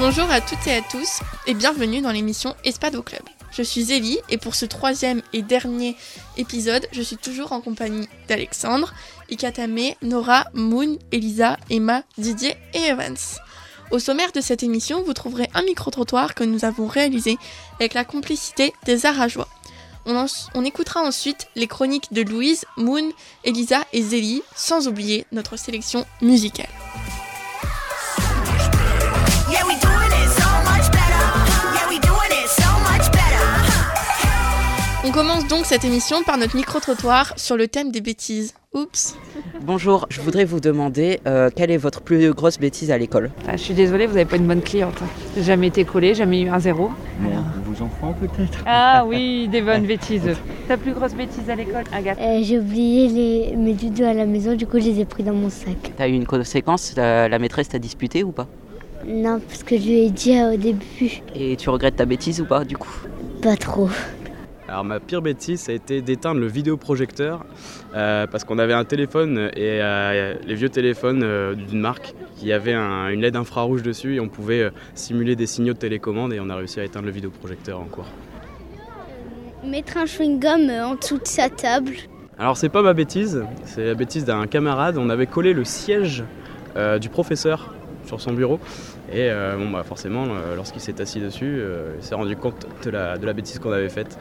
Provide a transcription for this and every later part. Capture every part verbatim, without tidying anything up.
Bonjour à toutes et à tous et bienvenue dans l'émission Espado Club. Je suis Zélie et pour ce troisième et dernier épisode, je suis toujours en compagnie d'Alexandre, Ikatame, Nora, Moon, Elisa, Emma, Didier et Evans. Au sommaire de cette émission, vous trouverez un micro-trottoir que nous avons réalisé avec la complicité des Arajois. On, en, on écoutera ensuite les chroniques de Louise, Moon, Elisa et Zélie, sans oublier notre sélection musicale. On commence donc cette émission par notre micro-trottoir sur le thème des bêtises. Oups. Bonjour, je voudrais vous demander euh, quelle est votre plus grosse bêtise à l'école ? Ah, je suis désolée, vous n'avez pas une bonne cliente. J'ai jamais été collée, jamais eu un zéro. Bon, vos enfants peut-être ? Ah oui, des bonnes bêtises. Ta plus grosse bêtise à l'école, Agathe ? euh, J'ai oublié les, mes doudous à la maison, du coup je les ai pris dans mon sac. T'as eu une conséquence ? La, la maîtresse t'a disputé ou pas ? Non, parce que je lui ai dit euh, au début. Et tu regrettes ta bêtise ou pas du coup ? Pas trop. Alors ma pire bêtise, ça a été d'éteindre le vidéoprojecteur euh, parce qu'on avait un téléphone et euh, les vieux téléphones euh, d'une marque qui avait un, une L E D infrarouge dessus et on pouvait euh, simuler des signaux de télécommande et on a réussi à éteindre le vidéoprojecteur en cours. Euh, mettre un chewing-gum en dessous de sa table. Alors c'est pas ma bêtise, c'est la bêtise d'un camarade. On avait collé le siège euh, du professeur sur son bureau et euh, bon, bah, forcément euh, lorsqu'il s'est assis dessus, euh, il s'est rendu compte de la, de la bêtise qu'on avait faite.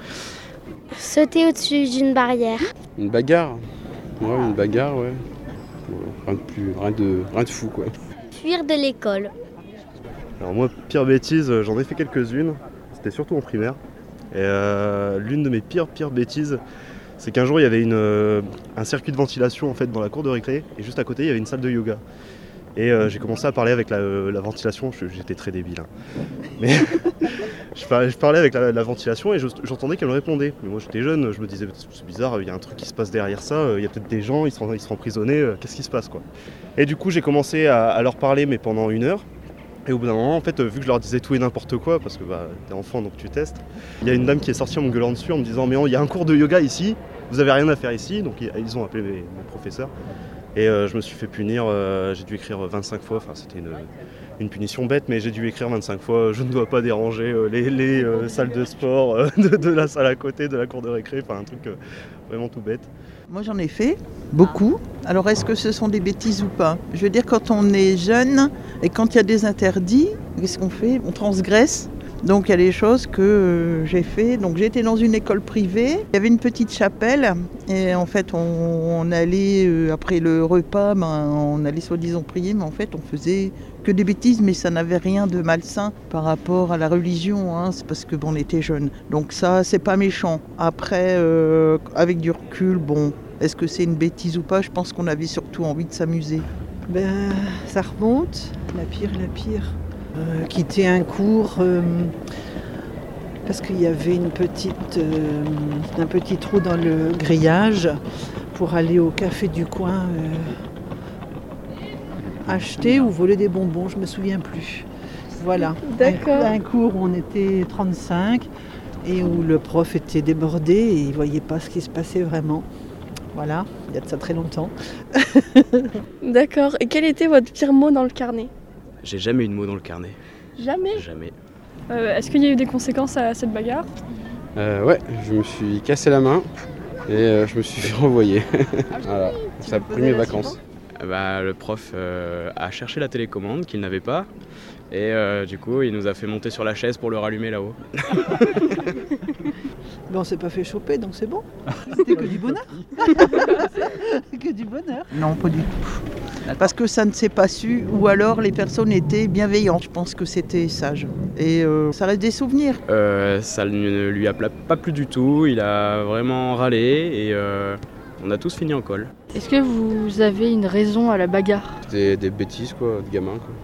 Sauter au-dessus d'une barrière. Une bagarre, ouais, une bagarre, ouais. Rien de plus, rien de, rien de fou, quoi. Fuir de l'école. Alors moi, pire bêtise, j'en ai fait quelques-unes. C'était surtout en primaire. Et euh, l'une de mes pires, pires bêtises, c'est qu'un jour il y avait une, euh, un circuit de ventilation en fait dans la cour de récré, et juste à côté il y avait une salle de yoga. Et euh, j'ai commencé à parler avec la, euh, la ventilation, je, j'étais très débile. Hein. Mais je, parlais, je parlais avec la, la ventilation et je, j'entendais qu'elle me répondait. Mais moi j'étais jeune, je me disais c'est bizarre, il y a un truc qui se passe derrière ça, il y a peut-être des gens, ils sont, ils sont emprisonnés, euh, qu'est-ce qui se passe quoi. Et du coup j'ai commencé à, à leur parler mais pendant une heure. Et au bout d'un moment, en fait, vu que je leur disais tout et n'importe quoi, parce que bah, t'es enfant donc tu testes, il y a une dame qui est sortie en me gueulant dessus en me disant mais il y a un cours de yoga ici, vous avez rien à faire ici, donc ils ont appelé mes, mes professeurs. Et euh, je me suis fait punir, euh, j'ai dû écrire vingt-cinq fois, enfin c'était une, une punition bête, mais j'ai dû écrire vingt-cinq fois, je ne dois pas déranger euh, les, les euh, salles de sport euh, de, de la salle à côté, de la cour de récré, enfin un truc euh, vraiment tout bête. Moi j'en ai fait, beaucoup. Alors est-ce que ce sont des bêtises ou pas ? Je veux dire, quand on est jeune et quand il y a des interdits, qu'est-ce qu'on fait ? On transgresse. Donc il y a des choses que euh, j'ai fait. Donc j'ai été dans une école privée, il y avait une petite chapelle et en fait on, on allait, euh, après le repas, ben, on allait soi-disant prier, mais en fait on faisait que des bêtises, mais ça n'avait rien de malsain par rapport à la religion, hein, c'est parce que bon, on était jeunes. Donc ça c'est pas méchant. Après, euh, avec du recul, bon, est-ce que c'est une bêtise ou pas ? Je pense qu'on avait surtout envie de s'amuser. Ben, ça remonte, la pire, la pire. Euh, quitter un cours euh, parce qu'il y avait une petite, euh, un petit trou dans le grillage pour aller au café du coin euh, acheter ou voler des bonbons, je me souviens plus. Voilà. D'accord. Un, un cours où on était trente-cinq et où le prof était débordé et il ne voyait pas ce qui se passait vraiment. Voilà, il y a de ça très longtemps. D'accord. Et quel était votre pire mot dans le carnet ? J'ai jamais eu de mots dans le carnet. Jamais ? Jamais. Euh, est-ce qu'il y a eu des conséquences à cette bagarre ? Euh, ouais, je me suis cassé la main et euh, je me suis fait renvoyer. Voilà, ça a pris mes vacances. Bah, le prof euh, a cherché la télécommande qu'il n'avait pas et euh, du coup il nous a fait monter sur la chaise pour le rallumer là-haut. Ben, on s'est pas fait choper, donc c'est bon. C'était que du bonheur. que du bonheur. Non, pas du tout. Parce que ça ne s'est pas su, ou alors les personnes étaient bienveillantes. Je pense que c'était sage. Et euh, ça reste des souvenirs. Euh, ça ne lui a pas plu du tout, il a vraiment râlé et euh, on a tous fini en colle. Est-ce que vous avez une raison à la bagarre ? C'était des bêtises, quoi, de gamins, quoi.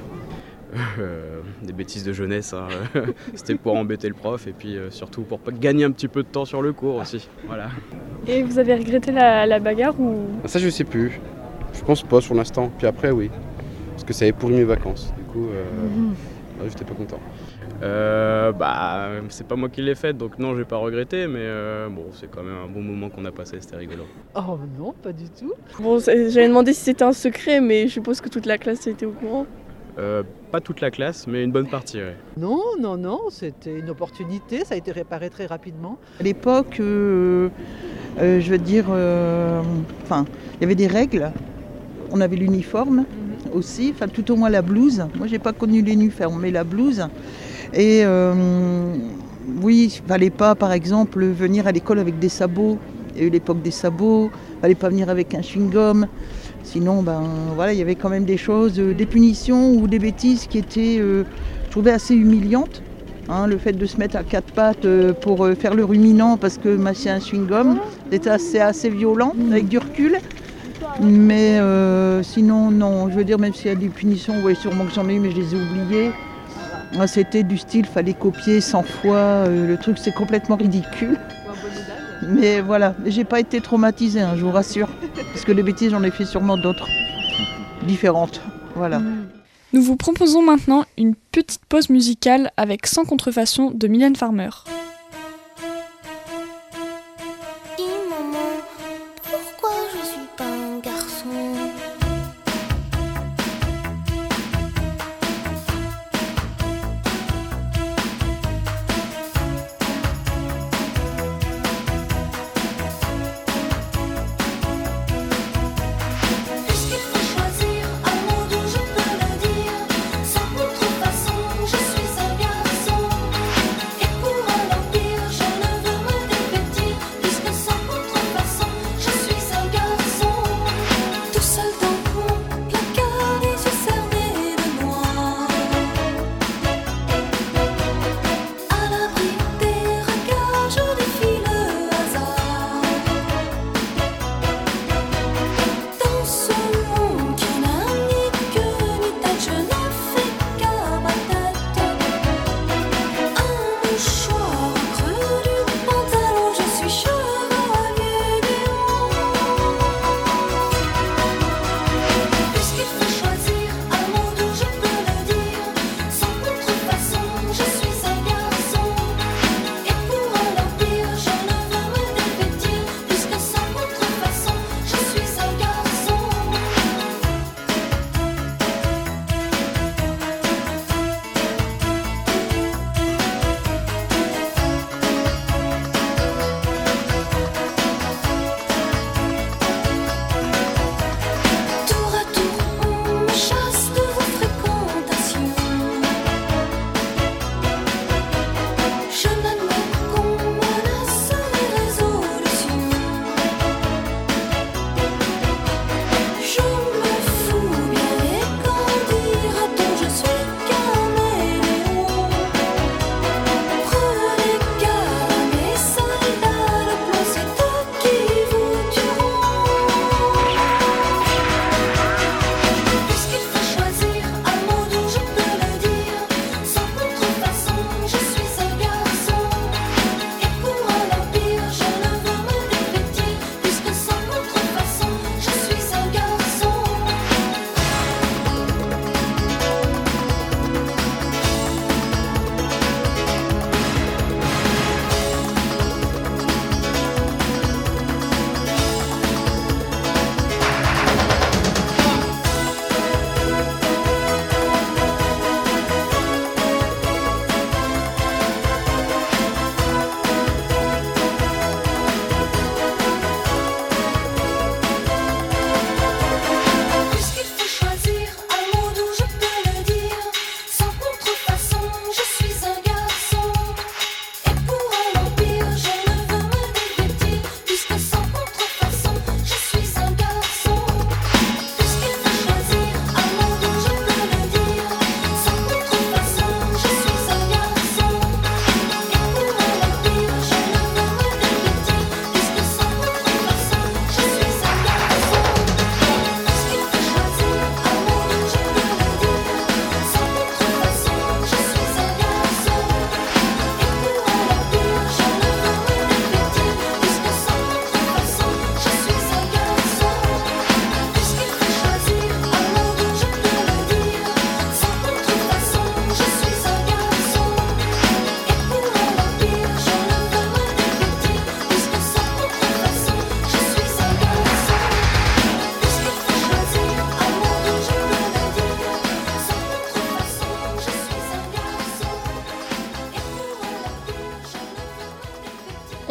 Euh, des bêtises de jeunesse, hein. C'était pour embêter le prof et puis euh, surtout pour pas gagner un petit peu de temps sur le cours aussi. Voilà. Et vous avez regretté la, la bagarre ou... Ça je sais plus, je pense pas sur l'instant, puis après oui, parce que ça avait pourri mes vacances, du coup euh, mmh. ouais, j'étais pas content. Euh, bah c'est pas moi qui l'ai faite donc non j'ai pas regretté mais euh, bon c'est quand même un bon moment qu'on a passé, c'était rigolo. Oh non pas du tout. Bon j'avais demandé si c'était un secret mais je suppose que toute la classe était au courant. Euh, pas toute la classe, mais une bonne partie. Ouais. Non, non, non, c'était une opportunité, ça a été réparé très rapidement. À l'époque, euh, euh, je veux dire, euh, enfin, il y avait des règles. On avait l'uniforme mm-hmm. aussi, enfin tout au moins la blouse. Moi, j'ai pas connu l'uniforme, mais la blouse. Et euh, oui, il fallait pas, par exemple, venir à l'école avec des sabots. Il y a eu l'époque des sabots. Il fallait pas venir avec un chewing-gum. Sinon, ben voilà, il y avait quand même des choses, euh, des punitions ou des bêtises qui étaient, euh, je trouvais, assez humiliantes. Hein, le fait de se mettre à quatre pattes euh, pour euh, faire le ruminant parce que mâcher un chewing-gum, c'était assez, assez violent, avec du recul. Mais euh, sinon, non, je veux dire, même s'il y a des punitions, oui, sûrement que j'en ai eu, mais je les ai oubliées. Ah, c'était du style, fallait copier cent fois, euh, le truc, c'est complètement ridicule. Mais voilà, j'ai pas été traumatisée, hein, je vous rassure. Parce que les bêtises, j'en ai fait sûrement d'autres, différentes. Voilà. Nous vous proposons maintenant une petite pause musicale avec Sans contrefaçon de Mylène Farmer. Dis maman, pourquoi je suis pas un garçon ? Sans contrefaçon, je suis un garçon. Et pour un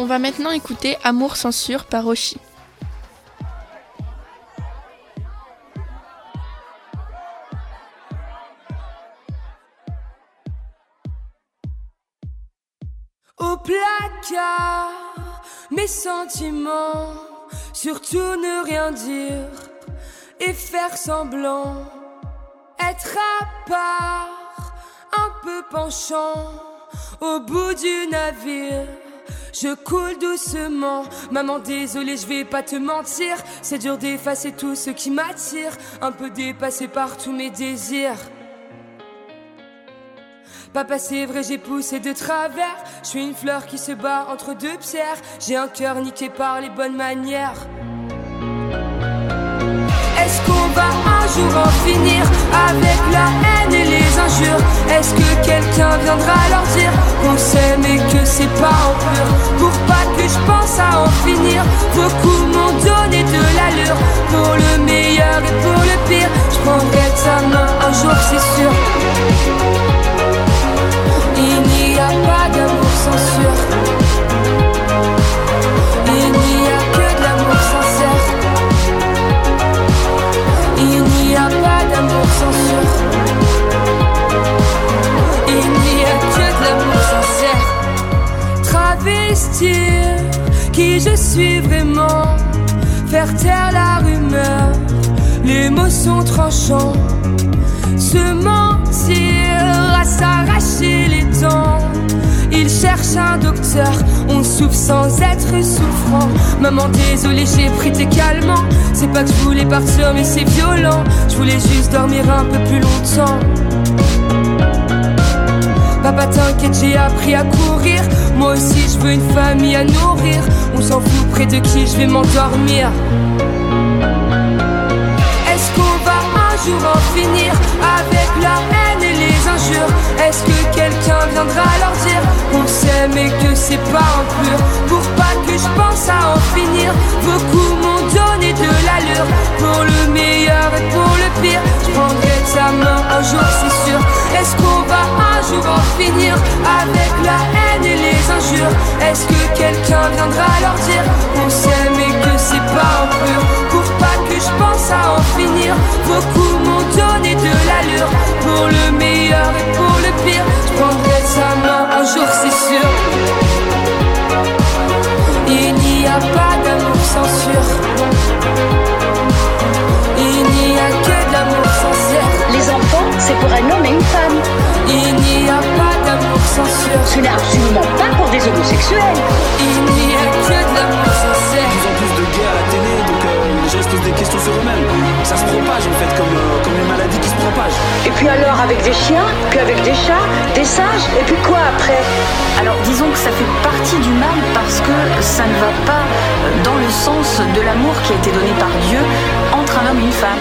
va maintenant écouter Amour censure par Oshi. Au placard, mes sentiments, surtout ne rien dire et faire semblant, être à part, un peu penchant, au bout du navire. Je coule doucement, maman désolée je vais pas te mentir, c'est dur d'effacer tout ce qui m'attire, un peu dépassé par tous mes désirs. Papa c'est vrai j'ai poussé de travers, je suis une fleur qui se bat entre deux pierres, j'ai un cœur niqué par les bonnes manières. Est-ce qu'on va un jour en finir avec la haine et les injures? Est-ce que quelqu'un viendra leur dire qu'on s'aime et que c'est pas en pur? Pour pas que je pense à en finir, beaucoup m'ont donné de l'allure. Pour le meilleur et pour le pire, je prendrai ta main un jour c'est sûr. Il n'y a pas d'amour censure, il n'y a que de l'amour sincère. Il n'y a pas d'amour censure, il n'y a que de l'amour sincère. Travestir qui je suis vraiment, faire taire la rumeur, les mots sont tranchants. Se mentir à s'arracher les dents, il cherche un docteur, on souffre sans être souffrant. Maman désolée j'ai pris tes calmants, c'est pas que je voulais partir mais c'est violent. Je voulais juste dormir un peu plus longtemps. Papa t'inquiète j'ai appris à courir, moi aussi je veux une famille à nourrir. On s'en fout près de qui je vais m'endormir. Est-ce qu'on va un jour en finir avec la haine et les injures? Est-ce que quelqu'un viendra leur dire qu'on s'aime et que c'est pas en pur? Pour pas que je pense à en finir, beaucoup m'ont donné de l'allure. Pour le meilleur et pour le pire, je prendrai ta main un jour c'est sûr. Est-ce qu'on va un jour en finir avec la haine et les injures? Est-ce que quelqu'un viendra leur dire qu'on s'aime et que c'est pas en pur? Pour pas que je pense à en finir, beaucoup m'ont donné de l'allure. Pour le meilleur et pour le pire, je prendrai sa main un jour c'est sûr. Il n'y a pas d'amour censure, il n'y a que de l'amour sincère. Les enfants, c'est pour un homme et une femme. Il n'y a pas d'amour censure, ce n'est absolument pas pour des homosexuels. Il n'y a que de l'amour sincère. De plus en plus de gays à la télé, donc euh, les gens se posent des questions sur eux-mêmes. Ça se propage en fait, comme, euh, comme les maladies qui se propagent. Et puis alors avec des chiens, puis avec des chats, des singes, et puis quoi après? Alors disons que ça fait partie du mal parce que ça ne va pas dans le sens de l'amour qui a été donné par Dieu entre un homme et une femme.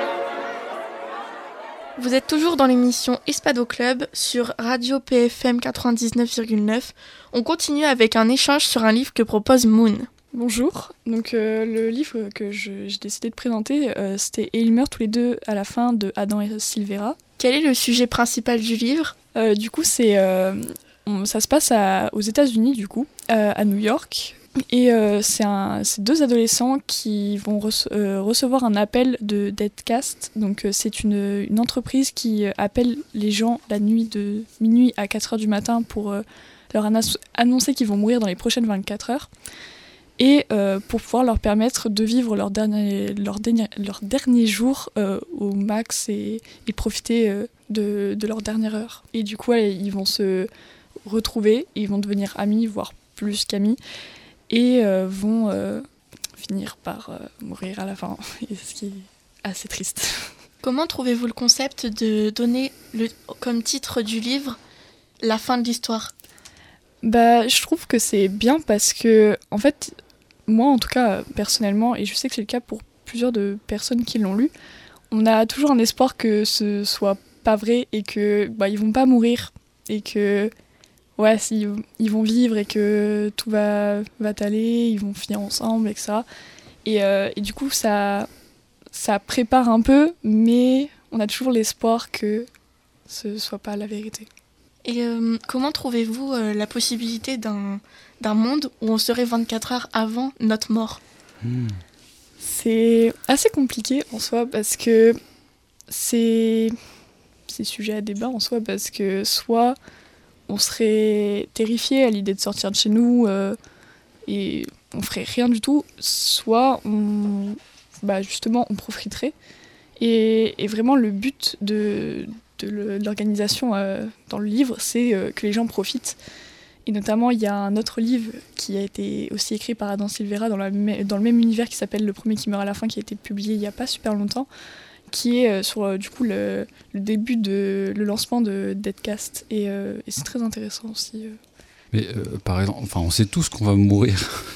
Vous êtes toujours dans l'émission Espado Club sur Radio P F M quatre-vingt-dix-neuf virgule neuf. On continue avec un échange sur un livre que propose Moon. Bonjour, donc euh, le livre que je, j'ai décidé de présenter, euh, c'était « Et ils meurent tous les deux à la fin » de Adam et Silvera. Quel est le sujet principal du livre ? euh, Du coup, c'est, euh, on, ça se passe à, aux États-Unis, du coup, euh, à New York. Et euh, c'est, un, c'est deux adolescents qui vont rece- euh, recevoir un appel de Deadcast. Donc euh, c'est une, une entreprise qui appelle les gens la nuit de minuit à quatre heures du matin pour euh, leur anna- annoncer qu'ils vont mourir dans les prochaines vingt-quatre heures. Et euh, pour pouvoir leur permettre de vivre leur dernier, leur dernier, leur dernier jour euh, au max et, et profiter euh, de, de leur dernière heure. Et du coup, ouais, ils vont se retrouver, ils vont devenir amis, voire plus qu'amis, et euh, vont euh, finir par euh, mourir à la fin, et ce qui est assez triste. Comment trouvez-vous le concept de donner le, comme titre du livre « La fin de l'histoire » ? Bah, je trouve que c'est bien parce que, en fait, moi en tout cas, personnellement, et je sais que c'est le cas pour plusieurs de personnes qui l'ont lu, on a toujours un espoir que ce soit pas vrai et que bah, ils vont pas mourir et que ouais, si, ils vont vivre et que tout va, va aller, ils vont finir ensemble et que ça. Et, euh, et du coup, ça, ça prépare un peu, mais on a toujours l'espoir que ce soit pas la vérité. Et euh, comment trouvez-vous euh, la possibilité d'un, d'un monde où on serait vingt-quatre heures avant notre mort. Mmh. C'est assez compliqué en soi parce que c'est... c'est sujet à débat en soi parce que soit on serait terrifié à l'idée de sortir de chez nous euh, et on ferait rien du tout, soit on, bah justement on profiterait. Et, et vraiment le but de, de, le, de l'organisation euh, dans le livre, c'est euh, que les gens profitent. Et notamment, il y a un autre livre qui a été aussi écrit par Adam Silvera dans, la, dans le même univers qui s'appelle Le premier qui meurt à la fin, qui a été publié il n'y a pas super longtemps, qui est euh, sur euh, du coup le, le début de le lancement de Deadcast. Et, euh, et c'est très intéressant aussi. Euh. Mais euh, par exemple, enfin, on sait tous qu'on va mourir.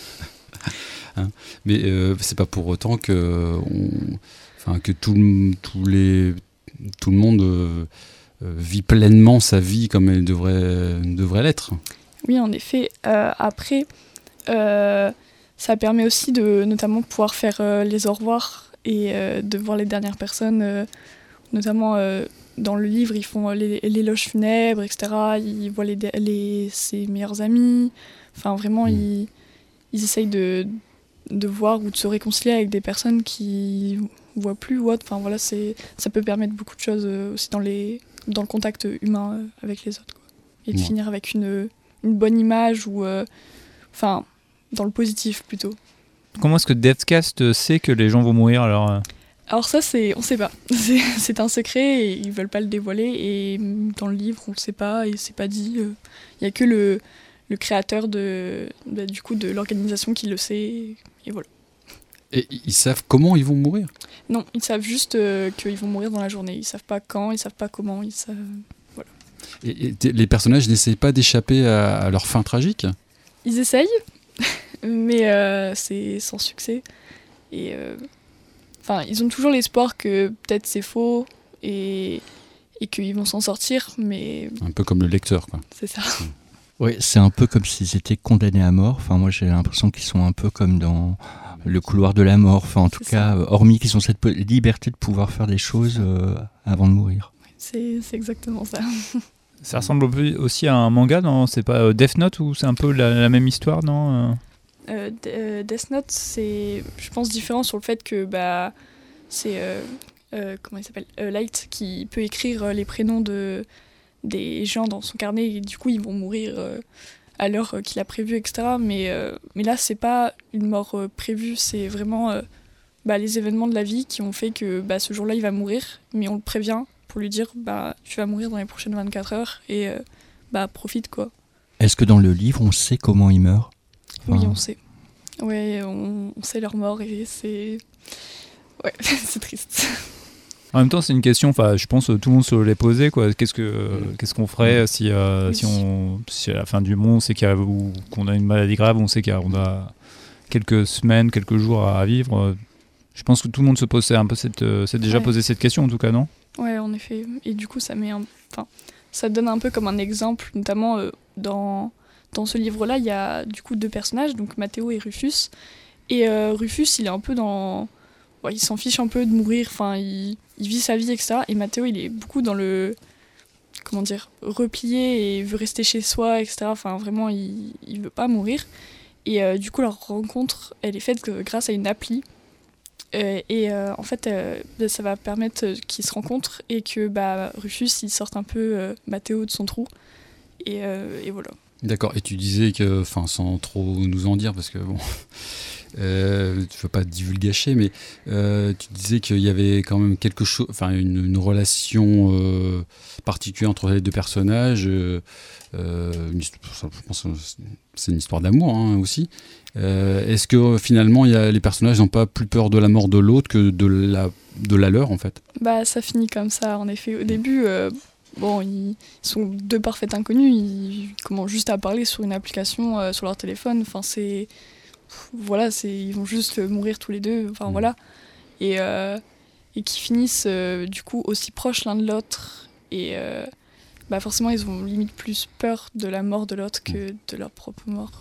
hein Mais euh, c'est pas pour autant que, on, enfin, que tout, tout, les, tout le monde euh, vit pleinement sa vie comme elle devrait, devrait l'être. Oui, en effet. Euh, après, euh, ça permet aussi de notamment pouvoir faire euh, les au revoir et euh, de voir les dernières personnes. Euh, notamment euh, dans le livre, ils font les, l'éloge funèbre, et cetera. Ils voient les, les, ses meilleurs amis. Enfin, vraiment, mmh. ils, ils essayent de, de voir ou de se réconcilier avec des personnes qui ne voient plus ou autre. Enfin, voilà, c'est, ça peut permettre beaucoup de choses euh, aussi dans, les, dans le contact humain euh, avec les autres, quoi. Et de mmh. finir avec une... une bonne image ou euh, enfin dans le positif plutôt. Comment est-ce que Deadcast sait que les gens vont mourir alors euh... Alors ça c'est on sait pas. C'est, c'est un secret et ils veulent pas le dévoiler et dans le livre on le sait pas et c'est pas dit. Il euh, y a que le le créateur de bah, du coup de l'organisation qui le sait et, et voilà. Et ils savent comment ils vont mourir ? Non, ils savent juste euh, qu'ils vont mourir dans la journée. Ils savent pas quand, ils savent pas comment, ils savent. Et, et les personnages n'essayent pas d'échapper à, à leur fin tragique ? Ils essayent, mais euh, c'est sans succès. Et enfin, euh, ils ont toujours l'espoir que peut-être c'est faux et, et qu'ils vont s'en sortir, mais... Un peu comme le lecteur, quoi. C'est ça. Oui, c'est un peu comme s'ils étaient condamnés à mort. Enfin, moi, j'ai l'impression qu'ils sont un peu comme dans le couloir de la mort. Enfin, en tout c'est cas, ça. Hormis qu'ils ont cette liberté de pouvoir faire des choses euh, avant de mourir. C'est, c'est exactement ça. Ça ressemble aussi à un manga, non ? C'est pas euh, Death Note ou c'est un peu la, la même histoire, non ? euh, D- euh, Death Note, c'est, je pense, différent sur le fait que bah, c'est euh, euh, comment il s'appelle euh, Light qui peut écrire les prénoms de des gens dans son carnet et du coup ils vont mourir euh, à l'heure qu'il a prévue, et cetera. Mais euh, mais là c'est pas une mort euh, prévue, c'est vraiment euh, bah, les événements de la vie qui ont fait que bah, ce jour-là il va mourir, mais on le prévient pour lui dire bah tu vas mourir dans les prochaines vingt-quatre heures et euh, bah profite quoi. Est-ce que dans le livre on sait comment ils meurent ? Enfin... Oui, on sait. Ouais, on, on sait leur mort et c'est ouais, c'est triste. En même temps, c'est une question, enfin, je pense que tout le monde se l'est posé, quoi. Qu'est-ce que euh, qu'est-ce qu'on ferait si euh, oui. si on si à la fin du monde, c'est qu'il y a, ou qu'on a une maladie grave, on sait qu'on a quelques semaines, quelques jours à vivre. Je pense que tout le monde se pose un peu cette s'est déjà ouais. posé cette question en tout cas, non ? Ouais, en effet. Et du coup, ça met un... enfin, ça donne un peu comme un exemple, notamment euh, dans... dans ce livre-là, il y a du coup deux personnages, donc Mathéo et Rufus. Et euh, Rufus, il est un peu dans... Ouais, il s'en fiche un peu de mourir, enfin, il... il vit sa vie, et cetera. Et Mathéo, il est beaucoup dans le... comment dire, replié et veut rester chez soi, et cetera. Enfin, vraiment, il, il veut pas mourir. Et euh, du coup, leur rencontre, elle est faite grâce à une appli. Euh, et euh, en fait, euh, ça va permettre qu'ils se rencontrent et que bah, Rufus il sorte un peu euh, Mathéo de son trou. Et, euh, et voilà. D'accord. Et tu disais que, enfin, sans trop nous en dire, parce que bon, euh, tu ne veux pas divulgacher, mais euh, tu disais qu'il y avait quand même quelque chose, enfin, une, une relation euh, particulière entre les deux personnages. Euh, une, je pense que c'est une histoire d'amour hein, aussi. Euh, est-ce que finalement y a, les personnages n'ont pas plus peur de la mort de l'autre que de la, de la leur en fait ? Bah ça finit comme ça en effet. Au début, euh, bon, ils sont deux parfaits inconnus, ils commencent juste à parler sur une application euh, sur leur téléphone. Enfin c'est, voilà, c'est, ils vont juste mourir tous les deux. Enfin mmh. voilà, et euh, et qui finissent euh, du coup aussi proches l'un de l'autre et euh, bah forcément ils ont limite plus peur de la mort de l'autre que de leur propre mort.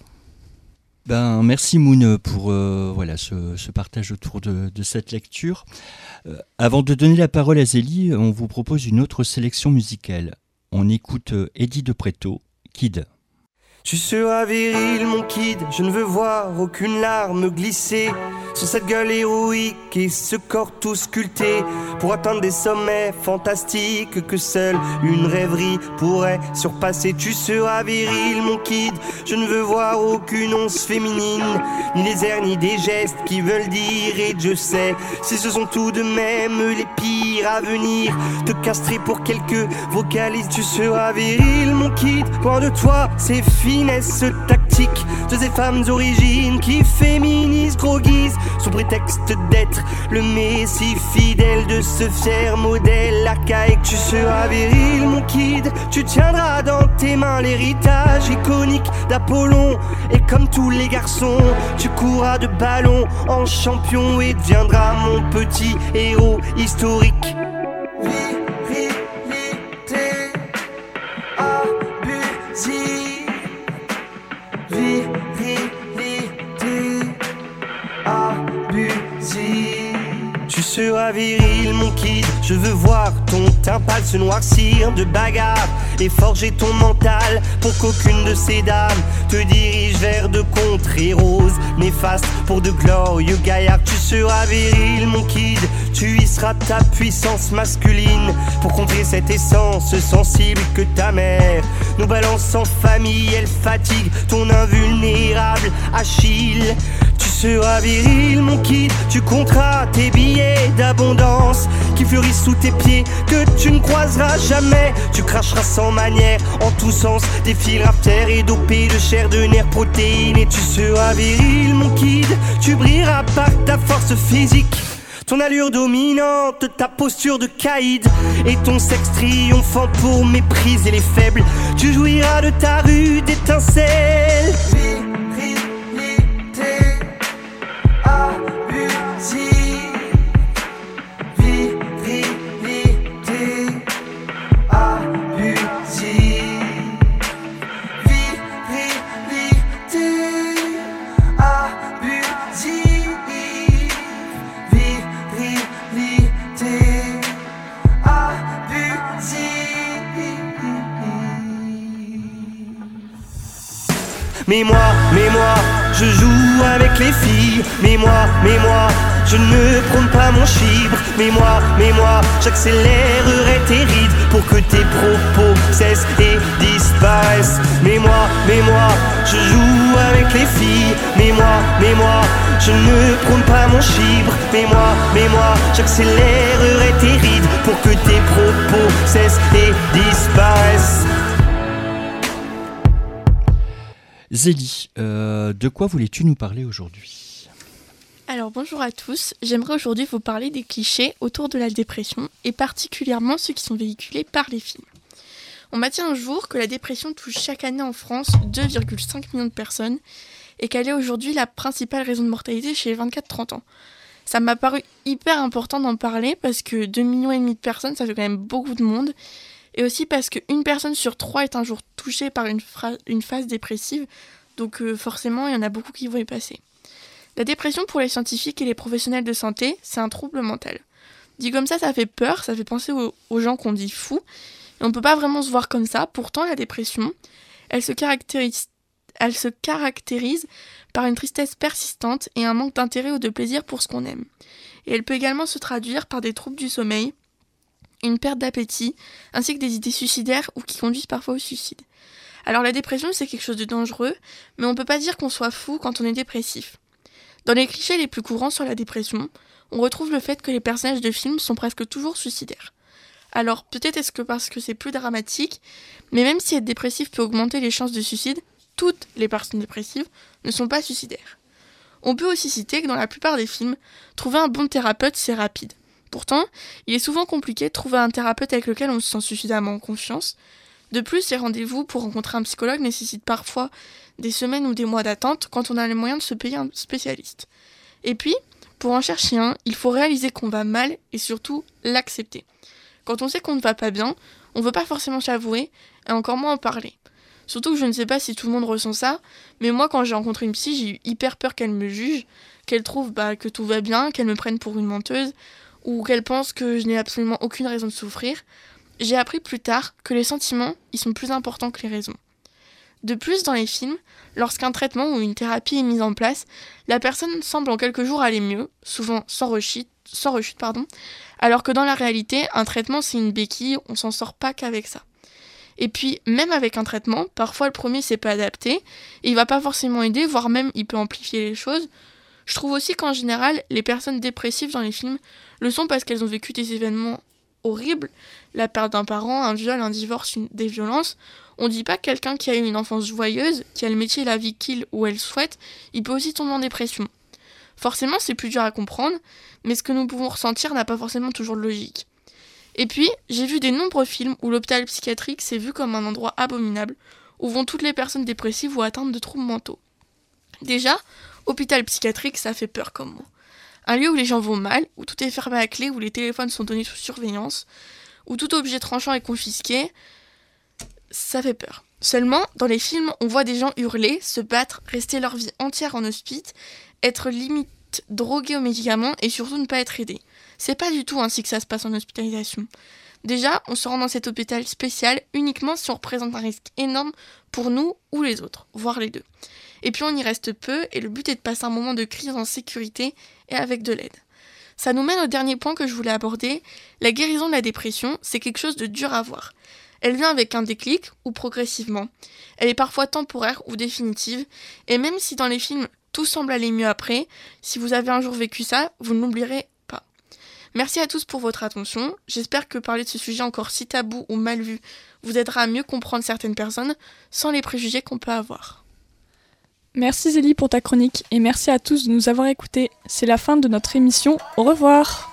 Ben, merci Moon pour euh, voilà, ce, ce partage autour de, de cette lecture. Euh, avant de donner la parole à Zélie, on vous propose une autre sélection musicale. On écoute Eddie de Pretto, Kid. Tu seras viril mon kid, je ne veux voir aucune larme glisser sur cette gueule héroïque et ce corps tout sculpté pour atteindre des sommets fantastiques que seule une rêverie pourrait surpasser. Tu seras viril mon kid, je ne veux voir aucune once féminine, ni les airs ni des gestes qui veulent dire. Et je sais, si ce sont tout de même les pires à venir, te castrer pour quelques vocalises. Tu seras viril mon kid, loin de toi ces finesses tactiques de ces femmes origines qui féminisent, gros guise sous prétexte d'être le messie fidèle de ce fier modèle archaïque. Tu seras viril mon kid, tu tiendras dans tes mains l'héritage iconique d'Apollon. Et comme tous les garçons, tu courras de ballon en champion et deviendras mon petit héros historique. Virilité abusive, virilité abusive. Tu seras viril mon kid, je veux voir ton teint pâle se noircir de bagarre et forger ton mental pour qu'aucune de ces dames te dirige vers de contrées roses néfastes pour de glorieux gaillards. Tu seras viril mon kid, tu y seras ta puissance masculine pour contrer cette essence sensible que ta mère nous balance en famille. Elle fatigue ton invulnérable Achille. Tu seras viril mon kid, tu compteras tes billets d'abondance qui fleurissent sous tes pieds que tu ne croiseras jamais. Tu cracheras sans manière en tous sens des fils rafter et dopés de chair, de nerfs, protéines. Et tu seras viril mon kid, tu brilleras par ta force physique, ton allure dominante, ta posture de caïd et ton sexe triomphant pour mépriser les faibles. Tu jouiras de ta rude étincelle. Virilité abusive, virilité abusive, virilité abusive, virilité abusive. Mais moi, mais moi, je joue avec les filles. Mais moi, mais moi, je ne prône pas mon chibre. Mais moi, mais moi, j'accélérerai tes rides pour que tes propos cessent et disparaissent. Mais moi, mais moi, je joue avec les filles. Mais moi, mais moi, je ne prône pas mon chibre. Mais moi, mais moi, j'accélérerai tes rides pour que tes propos cessent et disparaissent. Zélie, euh, de quoi voulais-tu nous parler aujourd'hui ? Alors bonjour à tous, j'aimerais aujourd'hui vous parler des clichés autour de la dépression et particulièrement ceux qui sont véhiculés par les films. On m'a dit un jour que la dépression touche chaque année en France deux virgule cinq millions de personnes et qu'elle est aujourd'hui la principale raison de mortalité chez les vingt-quatre à trente ans. Ça m'a paru hyper important d'en parler parce que deux virgule cinq millions de personnes, ça fait quand même beaucoup de monde. Et aussi parce qu'une personne sur trois est un jour touchée par une, fra- une phase dépressive, donc euh, forcément il y en a beaucoup qui vont y passer. La dépression pour les scientifiques et les professionnels de santé, c'est un trouble mental. Dit comme ça, ça fait peur, ça fait penser aux, aux gens qu'on dit fous, et on ne peut pas vraiment se voir comme ça. Pourtant la dépression, elle se caractérise, elle se caractérise par une tristesse persistante et un manque d'intérêt ou de plaisir pour ce qu'on aime. Et elle peut également se traduire par des troubles du sommeil, une perte d'appétit, ainsi que des idées suicidaires ou qui conduisent parfois au suicide. Alors la dépression, c'est quelque chose de dangereux, mais on ne peut pas dire qu'on soit fou quand on est dépressif. Dans les clichés les plus courants sur la dépression, on retrouve le fait que les personnages de films sont presque toujours suicidaires. Alors peut-être est-ce que parce que c'est plus dramatique, mais même si être dépressif peut augmenter les chances de suicide, toutes les personnes dépressives ne sont pas suicidaires. On peut aussi citer que dans la plupart des films, trouver un bon thérapeute, c'est rapide. Pourtant, il est souvent compliqué de trouver un thérapeute avec lequel on se sent suffisamment en confiance. De plus, les rendez-vous pour rencontrer un psychologue nécessitent parfois des semaines ou des mois d'attente quand on a les moyens de se payer un spécialiste. Et puis, pour en chercher un, il faut réaliser qu'on va mal et surtout l'accepter. Quand on sait qu'on ne va pas bien, on ne veut pas forcément s'avouer et encore moins en parler. Surtout que je ne sais pas si tout le monde ressent ça, mais moi quand j'ai rencontré une psy, j'ai eu hyper peur qu'elle me juge, qu'elle trouve bah, que tout va bien, qu'elle me prenne pour une menteuse, ou qu'elle pense que je n'ai absolument aucune raison de souffrir. J'ai appris plus tard que les sentiments, ils sont plus importants que les raisons. De plus, dans les films, lorsqu'un traitement ou une thérapie est mise en place, la personne semble en quelques jours aller mieux, souvent sans rechute, sans rechute pardon, alors que dans la réalité, un traitement c'est une béquille, on s'en sort pas qu'avec ça. Et puis, même avec un traitement, parfois le premier s'est pas adapté, et il va pas forcément aider, voire même il peut amplifier les choses. Je trouve aussi qu'en général, les personnes dépressives dans les films le sont parce qu'elles ont vécu des événements horribles, la perte d'un parent, un viol, un divorce, une... des violences. On dit pas que quelqu'un qui a eu une enfance joyeuse, qui a le métier et la vie qu'il ou elle souhaite, il peut aussi tomber en dépression. Forcément, c'est plus dur à comprendre, mais ce que nous pouvons ressentir n'a pas forcément toujours de logique. Et puis, j'ai vu des nombreux films où l'hôpital psychiatrique s'est vu comme un endroit abominable, où vont toutes les personnes dépressives ou atteintes de troubles mentaux. Déjà, hôpital psychiatrique, ça fait peur comme mot. Un lieu où les gens vont mal, où tout est fermé à clé, où les téléphones sont donnés sous surveillance, où tout objet tranchant est confisqué, ça fait peur. Seulement, dans les films, on voit des gens hurler, se battre, rester leur vie entière en hospice, être limite drogués aux médicaments et surtout ne pas être aidés. C'est pas du tout ainsi que ça se passe en hospitalisation. Déjà, on se rend dans cet hôpital spécial uniquement si on représente un risque énorme pour nous ou les autres, voire les deux. Et puis on y reste peu et le but est de passer un moment de crise en sécurité et avec de l'aide. Ça nous mène au dernier point que je voulais aborder. La guérison de la dépression, c'est quelque chose de dur à voir. Elle vient avec un déclic ou progressivement. Elle est parfois temporaire ou définitive. Et même si dans les films, tout semble aller mieux après, si vous avez un jour vécu ça, vous ne l'oublierez pas. Merci à tous pour votre attention. J'espère que parler de ce sujet encore si tabou ou mal vu vous aidera à mieux comprendre certaines personnes sans les préjugés qu'on peut avoir. Merci Zélie pour ta chronique et merci à tous de nous avoir écoutés. C'est la fin de notre émission. Au revoir.